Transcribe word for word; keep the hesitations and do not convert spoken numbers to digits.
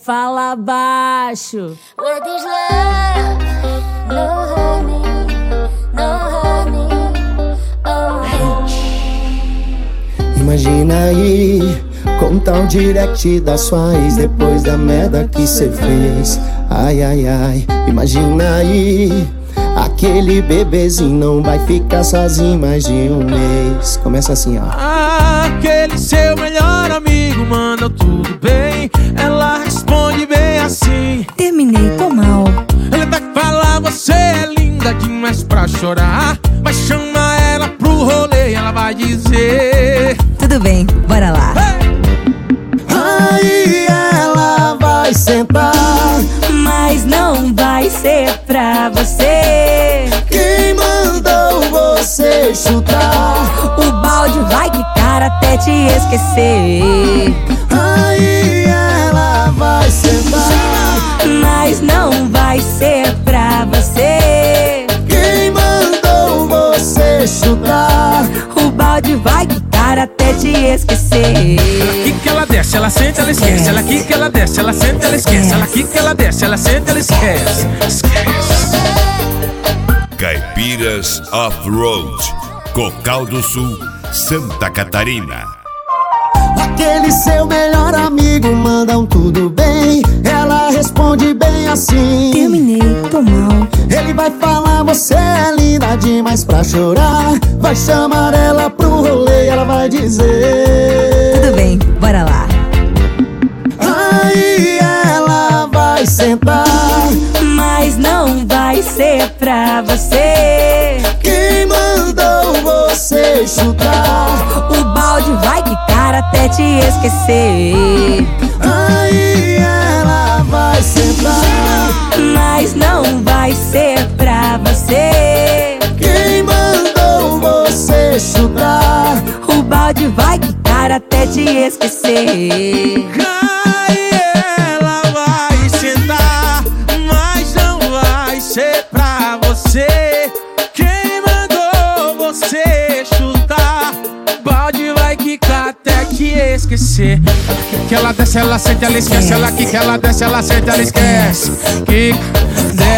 fala baixo. What is love? No honey, no honey, oh. Imagina aí, contar um direct da sua ex depois da merda que cê fez. Ai, ai, ai, imagina aí, aquele bebezinho não vai ficar sozinho mais de um mês. Começa assim, ó. Aquele seu melhor amigo manda tudo bem. Ela responde bem assim: terminei, tô mal. Ele vai falar, você é linda demais pra chorar, mas chama ela pro rolê e ela vai dizer: tudo bem, bora lá. Hey! Aí ela vai sentar, mas não vai ser pra você. Quem mandou você chutar? O balde vai quicar até te esquecer. Aí ela vai sentar, mas não vai ser pra você. Quem mandou você chutar? O balde vai quicar até te esquecer. Ela quica, ela desce, ela senta, ela esquece. Ela quica, ela desce, ela senta, ela esquece. Ela quica, ela desce, ela senta, ela esquece. Esquece. Caipiras Off-Road, Cocal do Sul, Santa Catarina. Aquele seu melhor amigo manda um tudo bem. Ela responde bem assim: terminei, tô mal. Ele vai falar, você é linda demais pra chorar, vai chamar ela pro rolê e ela vai dizer: tudo bem, bora lá. Aí ela vai sentar, mas não vai ser pra você. Quem mandou você chutar? O balde vai quicar até te esquecer. Aí ela vai sentar, mas não vai ser pra você. Quem mandou você chutar? O balde vai quicar até te esquecer. Aí ela vai sentar, mas não vai ser pra você. Quem mandou você chutar? O balde vai quicar até te esquecer. Que ela desce, ela senta, ela esquece. Ela quica, ela desce, ela senta, ela esquece. Quica, desce.